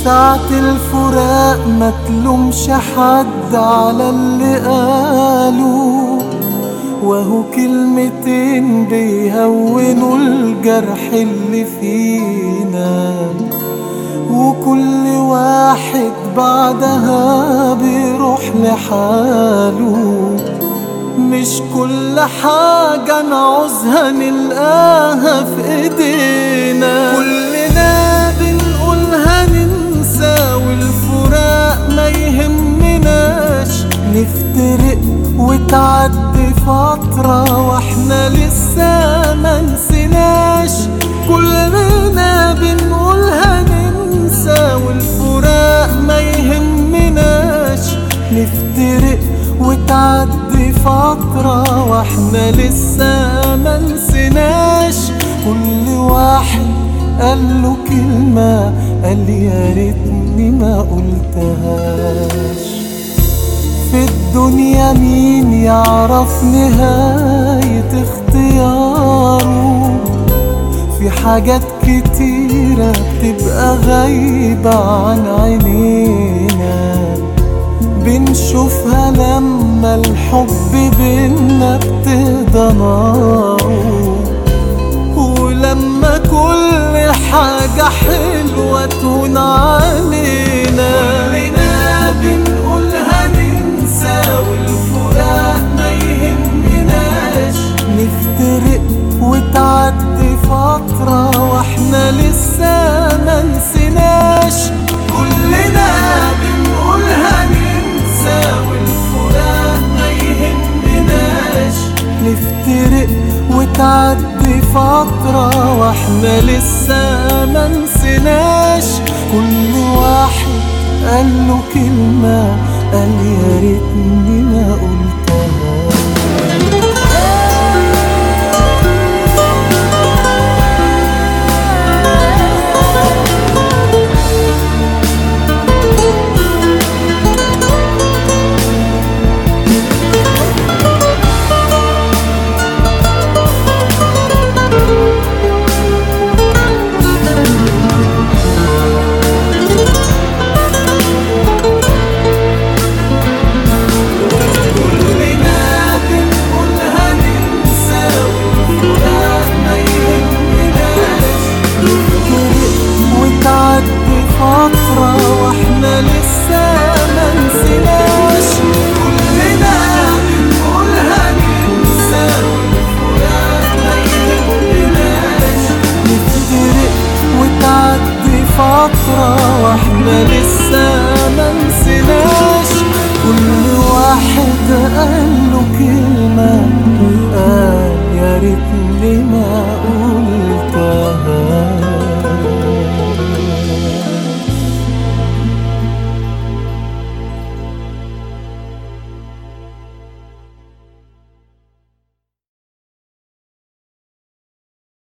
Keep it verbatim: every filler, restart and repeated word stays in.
ساعة الفراق ما تلومش حد على اللي قالوا، وهو كلمتين بيهونوا الجرح اللي فينا، وكل واحد بعدها بيروح لحاله. مش كل حاجة نعوزها نلقاها في ايدينا، كلنا بنقولها ننسى والفراق ما يهمناش، نفترق وتعدي فترة واحنا لسه ما نسيناش. كلنا بنقولها ننسى والفراق ما يهمناش، نفترق وتعدي فترة واحنا لسه ما نسيناش. كل واحد قال له كلمة قال يا ريتني ما قلتهاش. في الدنيا مين يعرف نهاية اختياره، في حاجات كتيرة بتبقى غايبة عن عينينا، بنشوفها لما الحب بينا ابتدى ناره، ولما كل حاجة حلوة تهون علينا. كلنا بنقولها ننسى والفراق ما يهمناش، نفترق وتعدي فترة واحنا لسه ما نسيناش. كلنا بنقولها ننسى والفراق ما يهمناش، نفترق وتعدي فترة واحنا لسه ما نسيناش. كل واحد قال له كلمة قال يا ريتني